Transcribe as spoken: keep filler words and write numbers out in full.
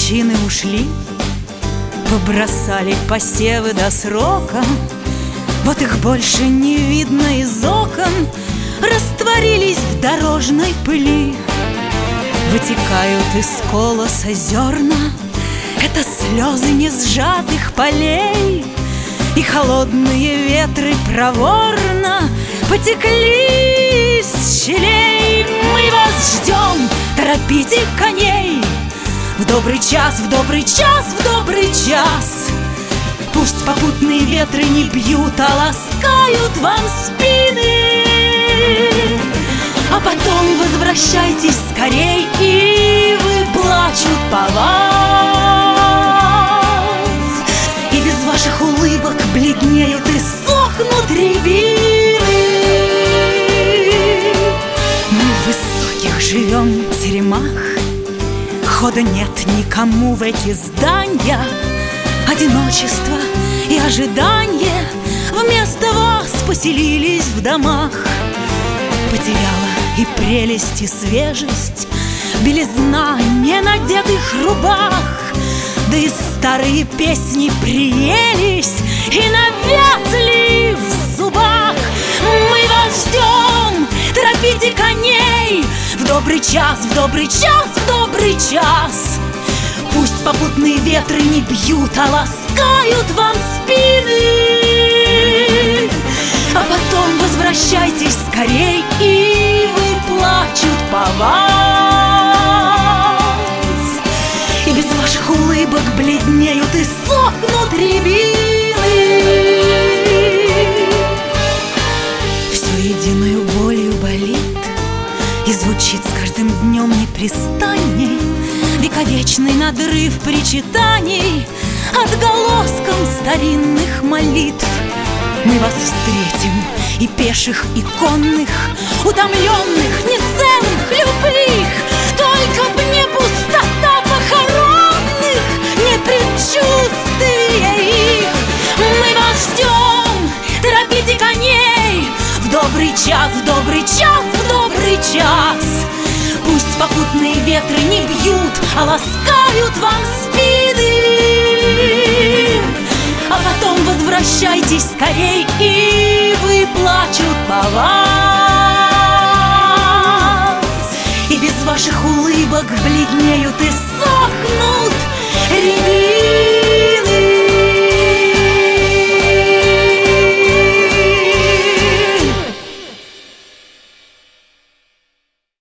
мужчины ушли, побросали посевы до срока. Вот их больше не видно из окон, растворились в дорожной пыли. Вытекают из колоса зерна, это слезы несжатых полей. И холодные ветры проворно потекли из щелей. Мы вас ждем, торопите коней, в добрый час, в добрый час, в добрый час. Пусть попутные ветры не бьют, а ласкают вам спины. А потом возвращайтесь скорей, и вы плачут по вас. И без ваших улыбок бледнеют и сохнут рябины. Мы в высоких живем теремах, хода нет никому в эти здания. Одиночество и ожидание вместо вас поселились в домах. Потеряла и прелесть, и свежесть белизна ненадетых рубах. Да и старые песни приелись и навязли в зубах. Мы вас ждем, торопите коней, в добрый час, в добрый час, в добрый час. Пусть попутные ветры не бьют, а ласкают вам спины. А потом возвращайтесь скорей, и вы плачут по вас. И без ваших улыбок бледнеют и сохнут рябины. Все единую болью болит и звучит с каждым днем непрестанней вековечный надрыв причитаний отголоском старинных молитв. Мы вас встретим, и пеших, и конных, утомленных, нецелых, любых. Только б не пустота похоронных, не предчувствие их. Мы вас ждем, торопите коней, в добрый час, в добрый час, в добрый час. Пусть попутные ветры не бьют, а ласкают вам спины. А потом возвращайтесь скорей, и вы плачут по вас. И без ваших улыбок бледнеют и сохнут рябины.